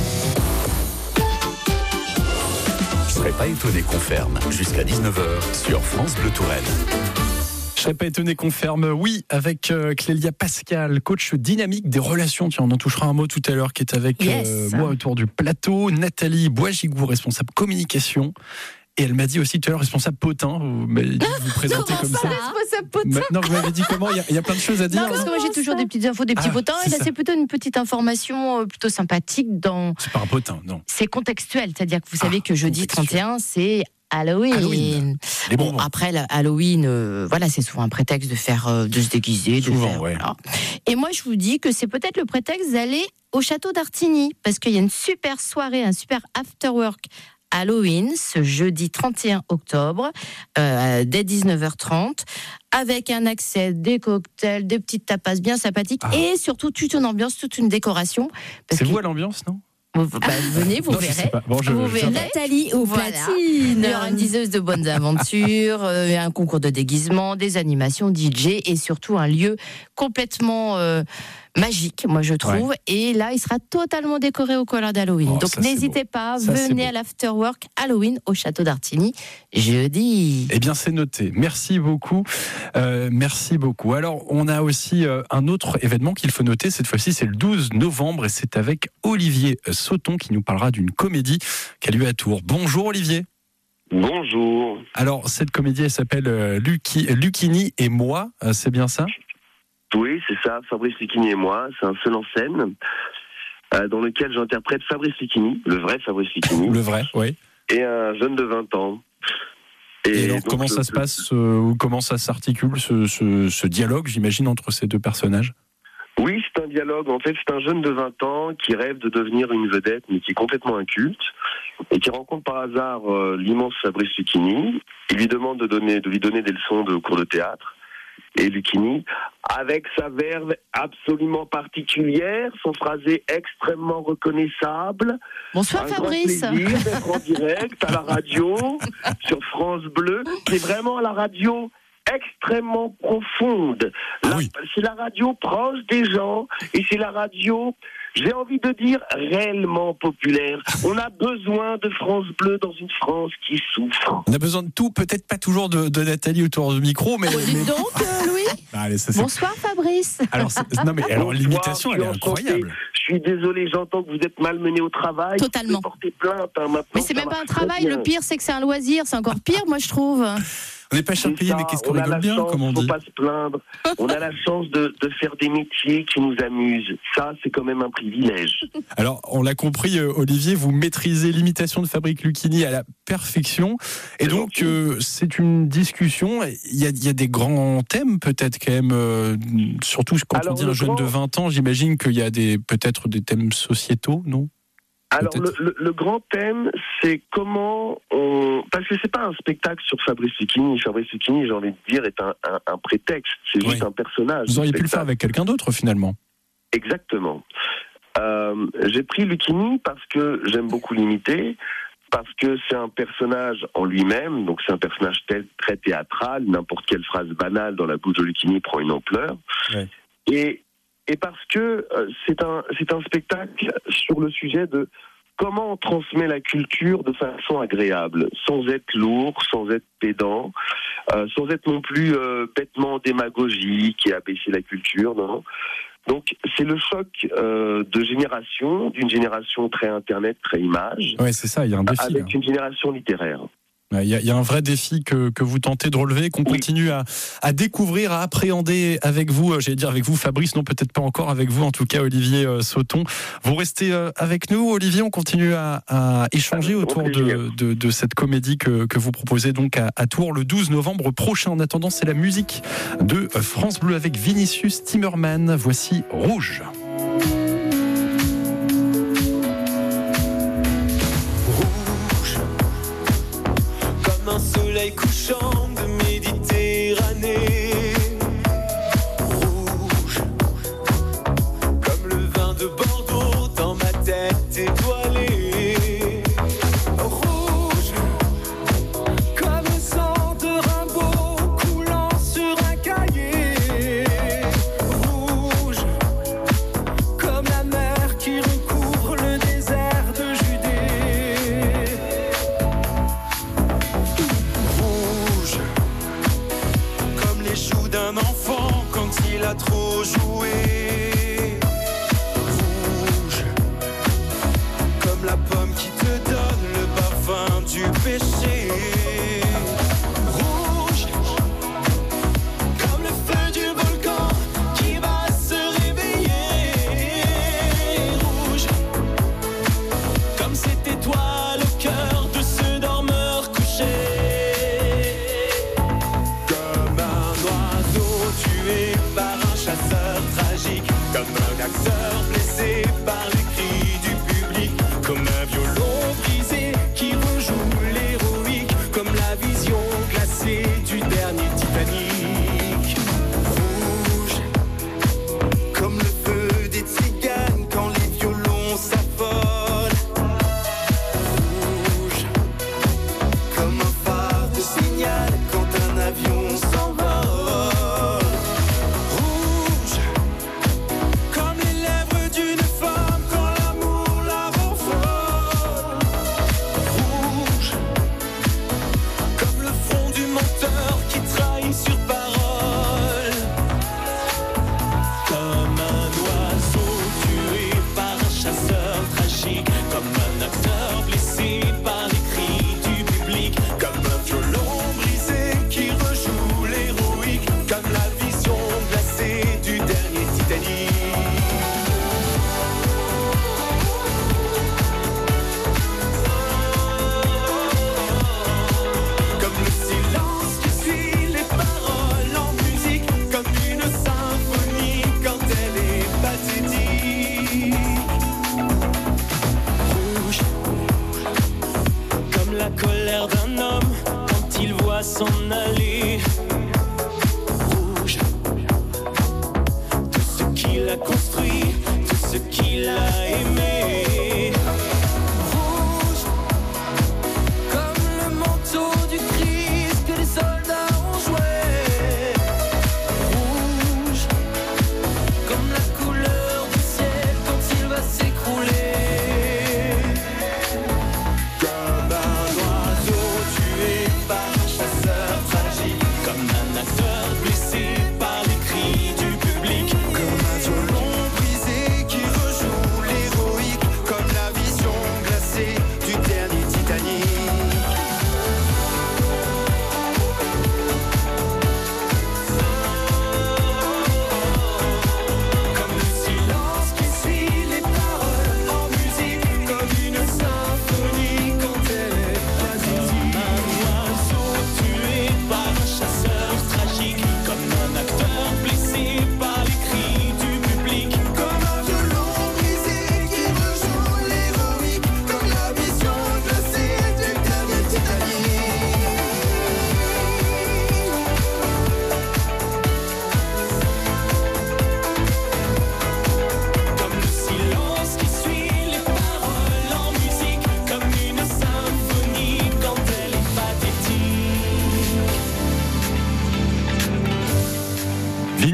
Je serais pas étonné qu'on ferme jusqu'à dix-neuf heures sur France Bleu Touraine. Je serais pas étonné qu'on ferme, oui, avec euh, Clélia Pascal, coach dynamique des relations. Tiens, on en touchera un mot tout à l'heure, qui est avec yes. euh, moi autour du plateau. Nathalie Boisgigou, responsable communication. Et elle m'a dit aussi tout à l'heure responsable potin. Vous m'avez dit de vous présenter comme ça. Responsable potin. Mais, non, vous m'avez dit comment ? Il y, a, il y a plein de choses à dire. Non, parce que moi j'ai toujours des petites infos, des petits ah, potins. Et là ça. C'est plutôt une petite information plutôt sympathique dans. C'est pas un potin, non. C'est contextuel, c'est-à-dire que vous savez ah, que jeudi trente et un, c'est Halloween. Halloween. Bon, après Halloween, euh, voilà, c'est souvent un prétexte de faire, euh, de se déguiser, souvent, de faire. Ouais. Voilà. Et moi, je vous dis que c'est peut-être le prétexte d'aller au château d'Artigny, parce qu'il y a une super soirée, un super after work Halloween, ce jeudi trente et un octobre, euh, dès dix-neuf heures trente, avec un accès, des cocktails, des petites tapas bien sympathiques, ah. et surtout toute une ambiance, toute une décoration. C'est vous à l'ambiance, non ? Bah, venez, vous non, verrez. Bon, je, vous je verrez. Nathalie au voilà. platine. Il y aura une diseuse de bonnes aventures, euh, un concours de déguisement, des animations, D J et surtout un lieu complètement euh, magique, moi je trouve. Ouais. Et là, il sera totalement décoré aux couleurs d'Halloween. Oh, donc ça, n'hésitez pas, ça, venez à l'afterwork Halloween au château d'Artigny jeudi. Eh bien, c'est noté. Merci beaucoup. Euh, merci beaucoup. Alors, on a aussi euh, un autre événement qu'il faut noter. Cette fois-ci, c'est le douze novembre et c'est avec Olivier Sauton qui nous parlera d'une comédie qui a lieu à Tours. Bonjour Olivier. Bonjour. Alors, cette comédie, elle s'appelle euh, Lucky, Lucchini et moi, euh, c'est bien ça ? Oui, c'est ça, Fabrice Lucchini et moi. C'est un seul en scène euh, dans lequel j'interprète Fabrice Lucchini, le vrai Fabrice Lucchini. Le vrai, oui. Et un jeune de vingt ans. Et, et alors, donc, comment le, ça se passe, euh, ou comment ça s'articule, ce, ce, ce dialogue, j'imagine, entre ces deux personnages ? Oui, c'est un dialogue. En fait, c'est un jeune de vingt ans qui rêve de devenir une vedette, mais qui est complètement inculte, et qui rencontre par hasard euh, l'immense Fabrice Lucchini. Il lui demande de, donner, de lui donner des leçons de cours de théâtre. Et Lucchini, avec sa verve absolument particulière, son phrasé extrêmement reconnaissable. Bonsoir un Fabrice. Un grand plaisir d'être en direct à la radio, sur France Bleu. C'est vraiment la radio extrêmement profonde. La, oui. C'est la radio proche des gens et c'est la radio, j'ai envie de dire, réellement populaire. On a besoin de France Bleu dans une France qui souffre. On a besoin de tout, peut-être pas toujours de, de Nathalie autour du micro, mais... Oh, dites mais... donc, euh, Louis. Allez, ça, bonsoir Fabrice. Alors, non, mais alors, l'imitation, elle est incroyable. Je suis désolé, j'entends que vous êtes malmené au travail. Totalement. Vous portez plainte, hein, maintenant. Mais c'est même pas un travail, le pire c'est que c'est un loisir, c'est encore pire, moi je trouve. On n'est pas cher payé, mais qu'est-ce qu'on rigole bien, chance, comme on dit. Faut pas se plaindre. On a la chance de, de faire des métiers qui nous amusent. Ça, c'est quand même un privilège. Alors, on l'a compris, euh, Olivier, vous maîtrisez l'imitation de Fabrice Lucchini à la perfection. Et c'est donc, euh, c'est une discussion. Il y a, il y a des grands thèmes, peut-être, quand même. Euh, surtout quand Alors, on dit un jeune grand... de vingt ans, j'imagine qu'il y a des, peut-être des thèmes sociétaux, non ? Alors le, le, le grand thème, c'est comment on... Parce que c'est pas un spectacle sur Fabrice Lucchini. Fabrice Lucchini, j'ai envie de dire, est un, un, un prétexte. C'est juste oui. un personnage. Vous auriez pu le faire avec quelqu'un d'autre, finalement. Exactement. Euh, j'ai pris Lucchini parce que j'aime beaucoup l'imiter, parce que c'est un personnage en lui-même, donc c'est un personnage très, très théâtral, n'importe quelle phrase banale dans la bouche de Lucchini prend une ampleur. Ouais. Et, et parce que euh, c'est un, c'est un spectacle sur le sujet de comment on transmet la culture de façon agréable, sans être lourd, sans être pédant, euh, sans être non plus euh, bêtement démagogique et abaisser la culture, non. Donc c'est le choc euh, de génération, d'une génération très internet, très image. Ouais, c'est ça, il y a un défi. Avec là. Une génération littéraire. Il y, a, il y a un vrai défi que, que vous tentez de relever, qu'on oui. continue à, à découvrir, à appréhender avec vous. J'allais dire avec vous, Fabrice, non, peut-être pas encore avec vous, en tout cas, Olivier Sauton. Vous restez avec nous, Olivier, on continue à, à échanger ah, autour de, de, de cette comédie que, que vous proposez donc à, à Tours le douze novembre prochain. En attendant, c'est la musique de France Bleu avec Vinicius Timmerman. Voici Rouge. Soleil couchant de Méditerranée, rouge comme le vin de Bordeaux dans ma tête étoilée, rouge comme le sang de Rimbaud coulant sur un cahier, rouge comme la mer qui recouvre le désert de Judée. D'un enfant quand il a trop joué, rouge comme la pomme qui te donne le parfum du péché, rouge comme le feu du volcan qui va se réveiller, rouge comme cette étoile au cœur de ce dormeur couché. Comme un acteur blessé par les cris du public, comme un violon brisé qui rejoue l'héroïque, comme la vision glacée du dernier Titanic. Rouge, comme le feu des tziganes quand les violons s'affolent. Rouge, comme un phare de signal quand un avion s'envole. S'en aller, rouge, tout ce qu'il a construit, tout ce qu'il a aimé, rouge, comme le manteau du Christ que les soldats ont joué, rouge, comme la couleur du ciel quand il va s'écrouler. Comme un oiseau tué par un chasseur tragique.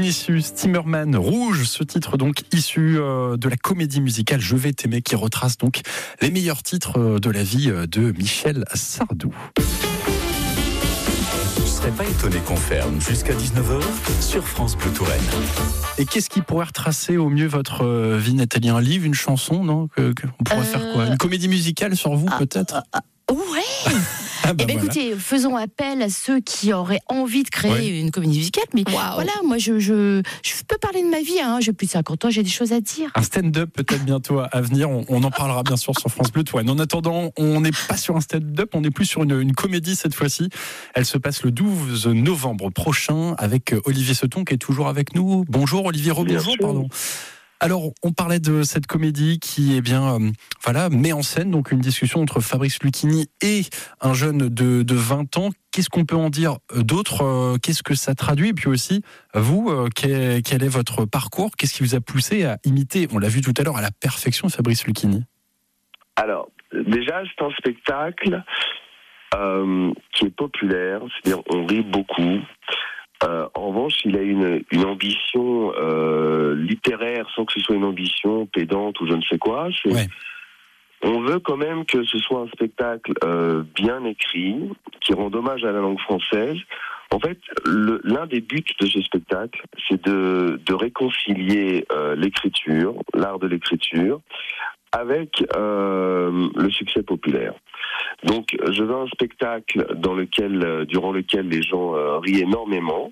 Vinicius Timmerman, Rouge, ce titre donc issu euh, de la comédie musicale Je vais t'aimer, qui retrace donc les meilleurs titres de la vie de Michel Sardou. Je ne serais pas étonné qu'on ferme jusqu'à dix-neuf heures sur France Bleu Touraine. Et qu'est-ce qui pourrait retracer au mieux votre vie, Nathalie? Un livre, une chanson, non que, que, On pourrait euh... faire quoi? Une comédie musicale sur vous, ah, peut-être ah, ah, Ouais Ah bah eh ben voilà. Écoutez, faisons appel à ceux qui auraient envie de créer ouais. une comédie musicale. Mais wow. voilà, moi, je, je, je peux parler de ma vie. Hein. J'ai plus de cinquante ans, j'ai des choses à dire. Un stand-up peut-être bientôt à venir. On, on en parlera bien sûr sur France Bleu Touraine. En attendant, on n'est pas sur un stand-up, on est plus sur une, une comédie cette fois-ci. Elle se passe le douze novembre prochain avec Olivier Seton qui est toujours avec nous. Bonjour Olivier, rebonjour, pardon. Alors, on parlait de cette comédie qui, eh bien, euh, voilà, met en scène donc une discussion entre Fabrice Lucchini et un jeune de, de vingt ans. Qu'est-ce qu'on peut en dire d'autre? euh, Qu'est-ce que ça traduit? Et puis aussi, vous, euh, quel, quel est votre parcours? Qu'est-ce qui vous a poussé à imiter, on l'a vu tout à l'heure, à la perfection Fabrice Lucchini? Alors, déjà, c'est un spectacle euh, qui est populaire, c'est-à-dire on rit beaucoup. Euh, en revanche, il a une, une ambition euh, littéraire sans que ce soit une ambition pédante ou je ne sais quoi. C'est, ouais. On veut quand même que ce soit un spectacle euh, bien écrit, qui rend hommage à la langue française. En fait, le, l'un des buts de ce spectacle, c'est de, de réconcilier euh, l'écriture, l'art de l'écriture, avec euh, le succès populaire. Donc, je veux un spectacle dans lequel, durant lequel les gens euh, rient énormément.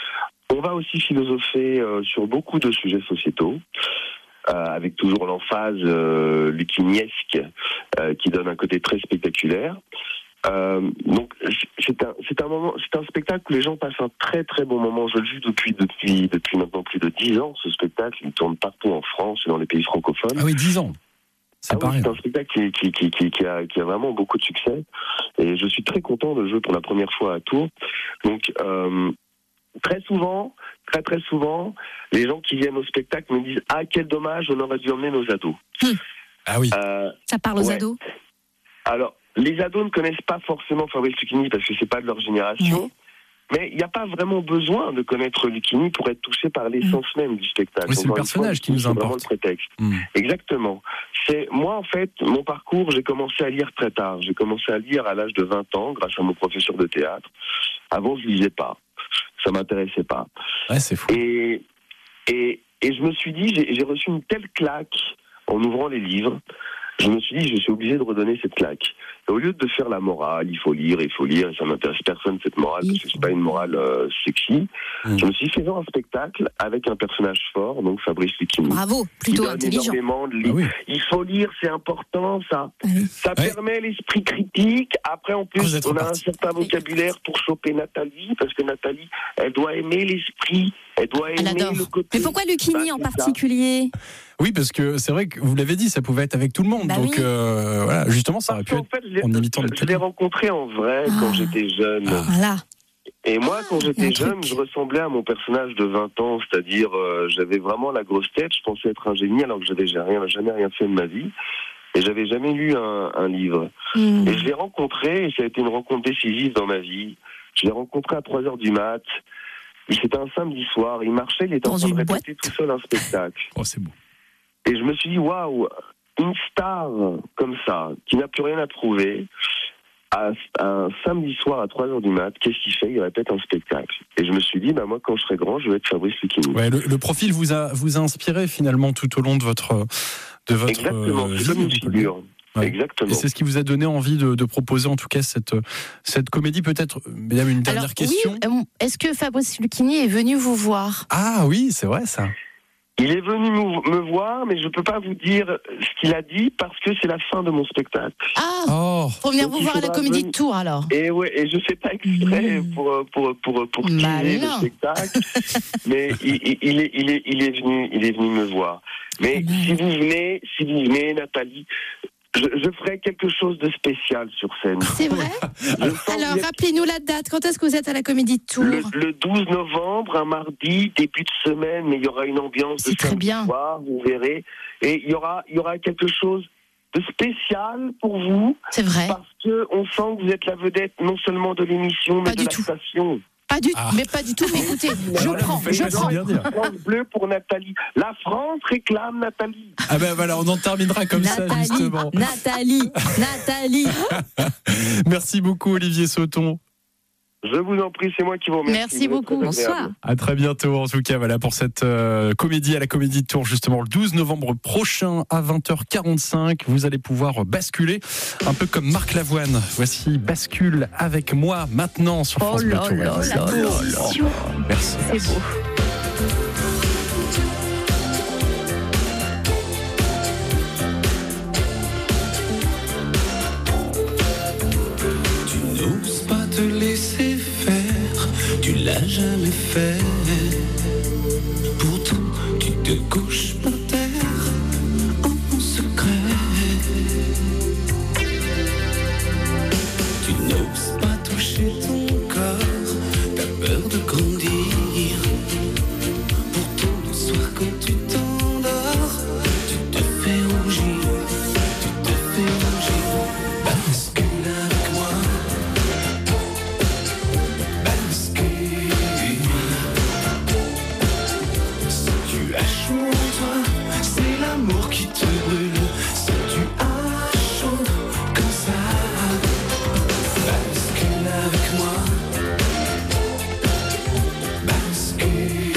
On va aussi philosopher euh, sur beaucoup de sujets sociétaux, euh, avec toujours l'emphase euh, lucchiniesque euh, qui donne un côté très spectaculaire. Euh, donc, c'est un, c'est un moment, c'est un spectacle où les gens passent un très très bon moment. Je le vis depuis depuis depuis maintenant plus de dix ans. Ce spectacle, il tourne partout en France et dans les pays francophones. Ah oui, dix ans. C'est, ah oui, c'est un spectacle qui, qui, qui, qui, qui, a, qui a vraiment beaucoup de succès. Et je suis très content de jouer pour la première fois à Tours. Donc, euh, très souvent, très très souvent, les gens qui viennent au spectacle me disent « Ah, quel dommage, on aurait dû emmener nos ados. Hum. » Ah oui. Euh, Ça parle aux ouais. ados? Alors, les ados ne connaissent pas forcément Fabrice Lucchini parce que c'est pas de leur génération. Mmh. Mais il n'y a pas vraiment besoin de connaître Lucchini pour être touché par l'essence mmh. même du spectacle. Oui, c'est le personnage fois, qui nous importe. C'est vraiment le prétexte. Mmh. Exactement. C'est, moi, en fait, mon parcours, j'ai commencé à lire très tard. J'ai commencé à lire à l'âge de vingt ans, grâce à mon professeur de théâtre. Avant, je lisais pas. Ça m'intéressait pas. Ouais, c'est fou. Et, et, et je me suis dit, j'ai, j'ai reçu une telle claque en ouvrant les livres. Je me suis dit, je suis obligé de redonner cette claque. Et au lieu de faire la morale, il faut lire, il faut lire, et ça n'intéresse personne cette morale, parce que c'est pas une morale euh, sexy, mmh. je me suis fait faire un spectacle avec un personnage fort, donc Fabrice Lucchini. Bravo, plutôt intelligent. De li- ah oui. Il faut lire, c'est important, ça. Ah oui. Ça ouais. permet l'esprit critique. Après, en plus, on a parti. un certain vocabulaire pour choper Nathalie, parce que Nathalie, elle doit aimer l'esprit, elle doit aimer elle le côté... Mais pourquoi Lucchini bah, en particulier ? Oui, parce que c'est vrai que vous l'avez dit, ça pouvait être avec tout le monde. Bah donc oui. euh, voilà, justement, ça aurait pu en fait, être en imitant je, de je l'ai rencontré en vrai ah. quand j'étais jeune. Ah. Voilà. Et moi, quand ah, j'étais jeune, truc. je ressemblais à mon personnage de vingt ans, c'est-à-dire euh, j'avais vraiment la grosse tête, je pensais être un génie alors que j'avais rien, jamais rien fait de ma vie. Et j'avais jamais lu un, un livre. Mmh. Et je l'ai rencontré, et ça a été une rencontre décisive dans ma vie. Je l'ai rencontré à trois heures du mat'. Et c'était un samedi soir, il marchait, il était dans en train de boîte. répéter tout seul un spectacle. Oh, c'est beau. Et je me suis dit, waouh, une star comme ça, qui n'a plus rien à prouver, à, à un samedi soir à trois heures du mat', qu'est-ce qu'il fait? Il répète un spectacle. Et je me suis dit, bah, moi, quand je serai grand, je vais être Fabrice Lucchini. Ouais, le, le profil vous a, vous a inspiré finalement tout au long de votre, de votre Exactement, euh, c'est comme une figure. Ouais. Exactement. Et c'est ce qui vous a donné envie de, de proposer en tout cas cette, cette comédie. Peut-être, mesdames, une dernière Alors, question. Oui, est-ce que Fabrice Lucchini est venu vous voir? Ah oui, c'est vrai ça. Il est venu me voir, mais je ne peux pas vous dire ce qu'il a dit parce que c'est la fin de mon spectacle. Ah, oh. Faut venir Donc vous voir à la Comédie venir... de Tours alors. Et ouais, et je fais pas exprès mmh. pour pour pour pour tirer le spectacle, mais il, il est il est il est venu il est venu me voir. Mais mmh. si vous venez, si vous venez, Nathalie. Je, je ferai quelque chose de spécial sur scène. C'est vrai? Alors, rappelez-nous la date. Quand est-ce que vous êtes à la Comédie de Tours? Le, le douze novembre, un mardi, début de semaine, mais il y aura une ambiance C'est de très bien. soir, vous verrez. Et il y aura, il y aura quelque chose de spécial pour vous. C'est vrai. Parce qu'on sent que vous êtes la vedette non seulement de l'émission, mais Pas de la tout. station. Pas du, Ah. mais pas du tout. Mais écoutez, je Alors là, prends, vous faites je pas si prends. bien dire. France Bleu pour Nathalie. La France réclame Nathalie. Ah ben voilà, on en terminera comme ça Nathalie, justement. Nathalie, Nathalie. Merci beaucoup Olivier Sauton. Je vous en prie, c'est moi qui vous remercie. Merci Vous êtes beaucoup. très agréable. À très bientôt en tout cas voilà pour cette euh, comédie à la Comédie de Tours justement le douze novembre prochain à vingt heures quarante-cinq. Vous allez pouvoir basculer un peu comme Marc Lavoine. Voici Bascule avec moi maintenant sur France Oh Bleu là Touraine. là là là. Merci. C'est beau. Tu n'oses pas te laisser faire, tu l'as jamais fait. Pourtant, tu te couches par terre en secret. Tu n'oses pas toucher ton corps, t'as peur de grandir. Pourtant, le soir quand tu t'endors, tu te fais rougir, tu te fais rougir. Bascule avec moi. Si tu as chaud en toi, c'est l'amour qui te brûle. Si tu as chaud comme ça, bascule avec moi. Bascule.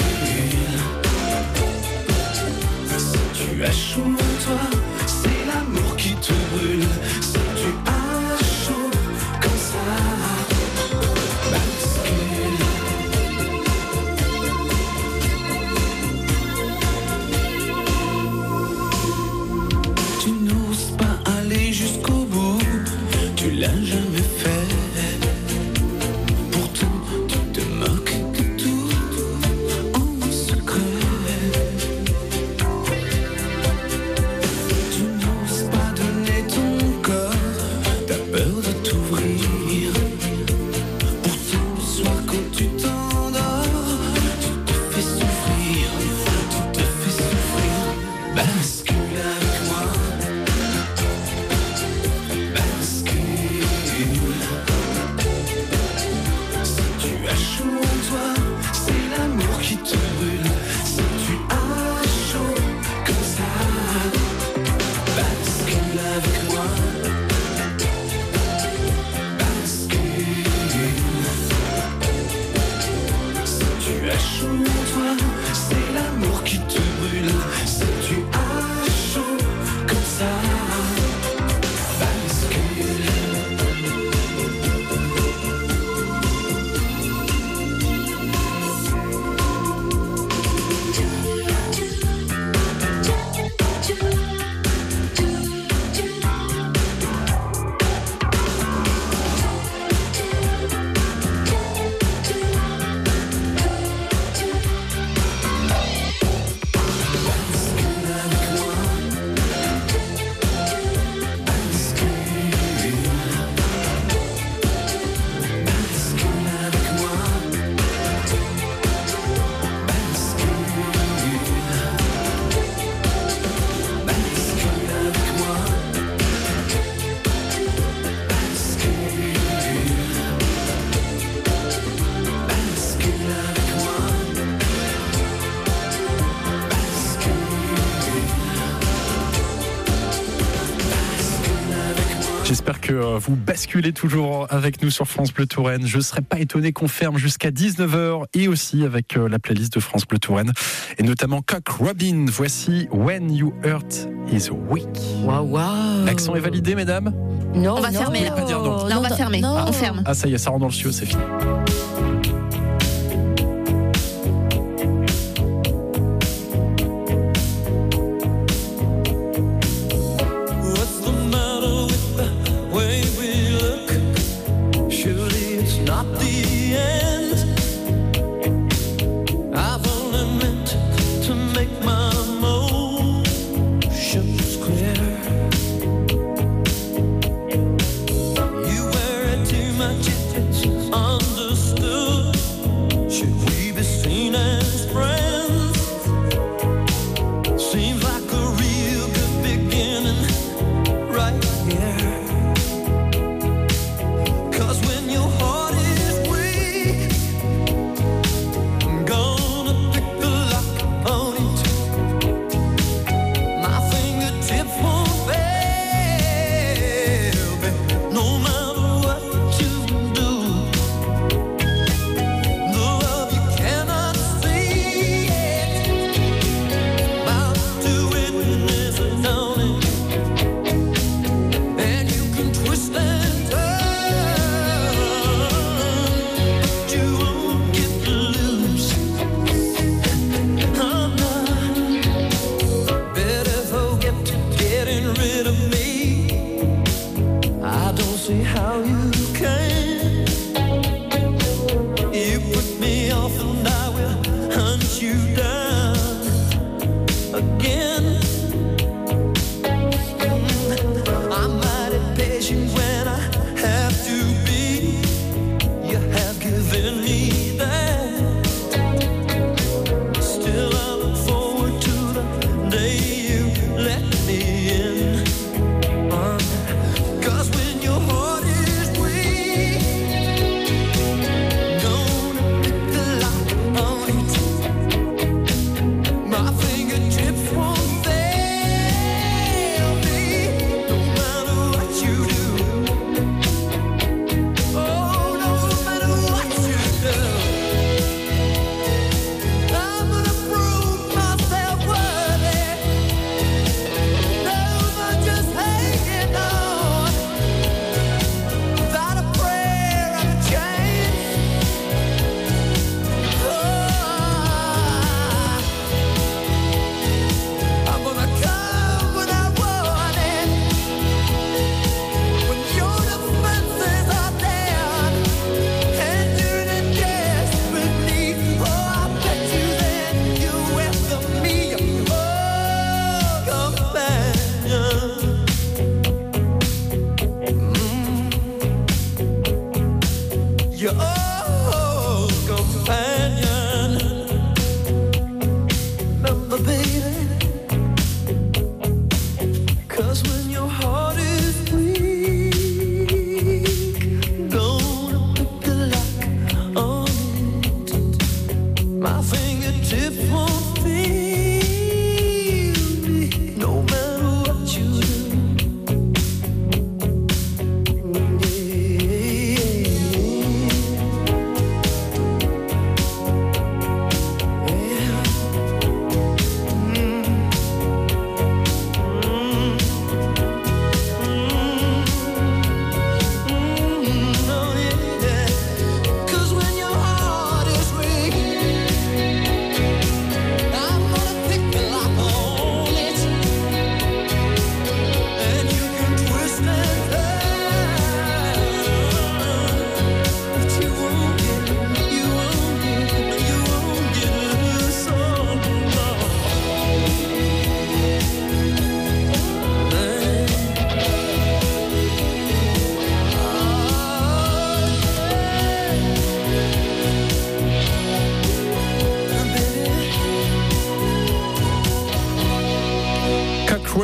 Si tu as chaud en toi, c'est l'amour qui te brûle. Si tu as chaud comme ça, bascule. Tu n'oses pas aller jusqu'au bout, tu l'as jamais fait. Pourtant, tu te moques de tout en secret. Tu n'oses pas donner ton corps, t'as peur de t'ouvrir. Pourtant, le soir quand tu t'endors, tu te fais souffrir, tu te fais souffrir. Bascule avec moi. Bascule. Si tu as chaud en toi, c'est l'amour qui te brûle. Si tu as chaud comme ça, bascule avec moi. Bascule. Si tu as chaud en toi, c'est l'amour qui te brûle. Si tu as chaud comme ça, bascule. J'espère que euh, vous basculez toujours avec nous sur France Bleu Touraine. Je ne serais pas étonné qu'on ferme jusqu'à dix-neuf heures et aussi avec euh, la playlist de France Bleu Touraine et notamment Cock Robin. Voici When You Hurt Is Weak. Waouh, waouh. L'accent est validé, mesdames? Non, On va non, fermer là. Vous voulez pas dire non. Là, on va fermer. non. On ferme. Ah, ça y est, ça rentre dans le studio, c'est fini. What's the matter with the way we look? Surely it's not the end. I've only meant to make my emotions clear. You wear it too much if it's understood.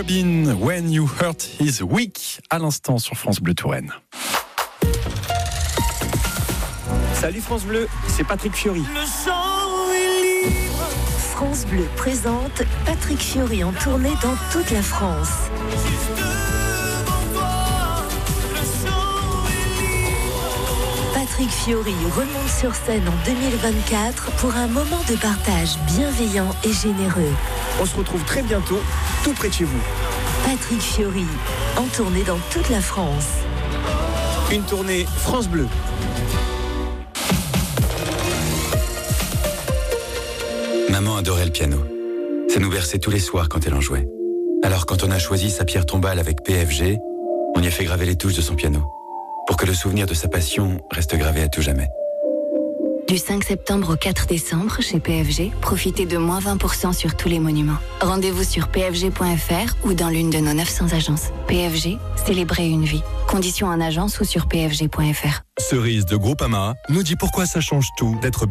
Robin, When You Hurt His Weak, à l'instant sur France Bleu Touraine. Salut France Bleu, c'est Patrick Fiori. Le chant est libre. France Bleu présente Patrick Fiori en tournée dans toute la France. Patrick Fiori remonte sur scène en deux mille vingt-quatre pour un moment de partage bienveillant et généreux. On se retrouve très bientôt, tout près de chez vous. Patrick Fiori, en tournée dans toute la France. Une tournée France Bleu. Maman adorait le piano. Ça nous berçait tous les soirs quand elle en jouait. Alors quand on a choisi sa pierre tombale avec P F G, on y a fait graver les touches de son piano. Pour que le souvenir de sa passion reste gravé à tout jamais. Du cinq septembre au quatre décembre, chez P F G, profitez de moins vingt pour cent sur tous les monuments. Rendez-vous sur p f g point f r ou dans l'une de nos neuf cents agences. P F G, célébrez une vie. Conditions en agence ou sur p f g point f r. Cerise de Groupama nous dit pourquoi ça change tout d'être